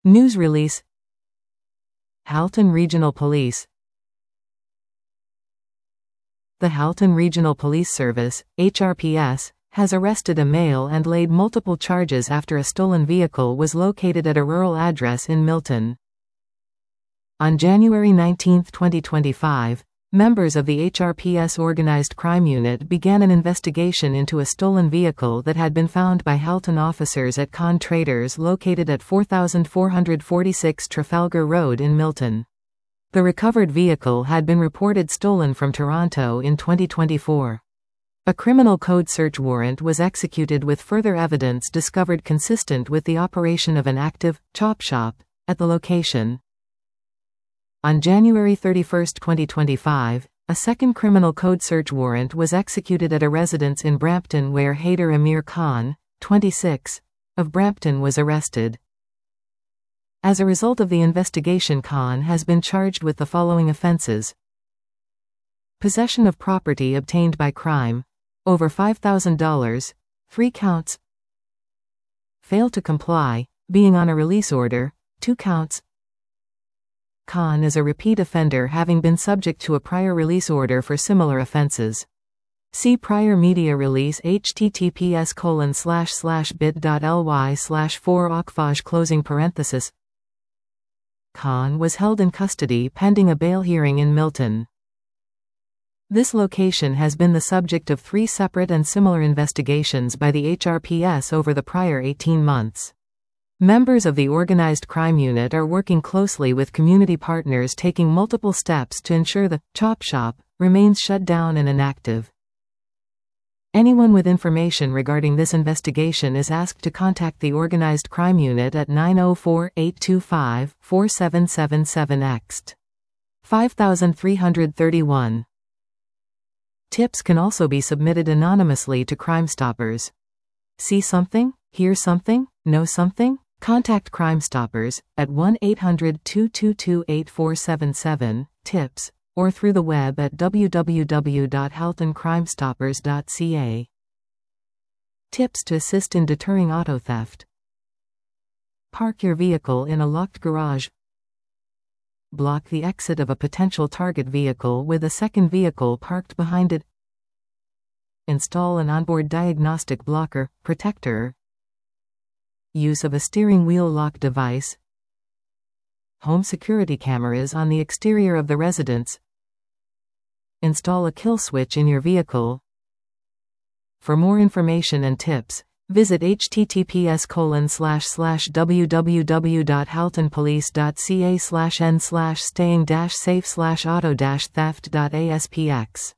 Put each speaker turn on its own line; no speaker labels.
News release. Halton Regional Police. The Halton Regional Police Service, HRPS, has arrested a male and laid multiple charges after a stolen vehicle was located at a rural address in Milton. On January 19, 2025, members of the HRPS Organized Crime Unit began an investigation into a stolen vehicle that had been found by Halton officers at Con Traders located at 4446 Trafalgar Road in Milton. The recovered vehicle had been reported stolen from Toronto in 2024. A criminal code search warrant was executed with further evidence discovered consistent with the operation of an active chop shop at the location. On January 31, 2025, a second criminal code search warrant was executed at a residence in Brampton where Haider Amir Khan, 26, of Brampton was arrested. As a result of the investigation, Khan has been charged with the following offenses: possession of property obtained by crime, over $5,000, 3 counts; fail to comply, being on a release order, 2 counts. Khan is a repeat offender having been subject to a prior release order for similar offenses. See prior media release https://bit.ly/4ocfaj. Khan was held in custody pending a bail hearing in Milton. This location has been the subject of 3 separate and similar investigations by the HRPS over the prior 18 months. Members of the Organized Crime Unit are working closely with community partners, taking multiple steps to ensure the chop shop remains shut down and inactive. Anyone with information regarding this investigation is asked to contact the Organized Crime Unit at 904-825-4777 5331. Tips can also be submitted anonymously to Crime Stoppers. See something? Hear something? Know something? Contact Crime Stoppers at 1-800-222-8477, tips, or through the web at www.haltoncrimestoppers.ca. Tips to assist in deterring auto theft. Park your vehicle in a locked garage. Block the exit of a potential target vehicle with a second vehicle parked behind it. Install an onboard diagnostic blocker protector. Use of a steering wheel lock device. Home security cameras on the exterior of the residence. Install a kill switch in your vehicle. For more information and tips, visit https://www.haltonpolice.ca/n/staying-safe/auto-theft.aspx.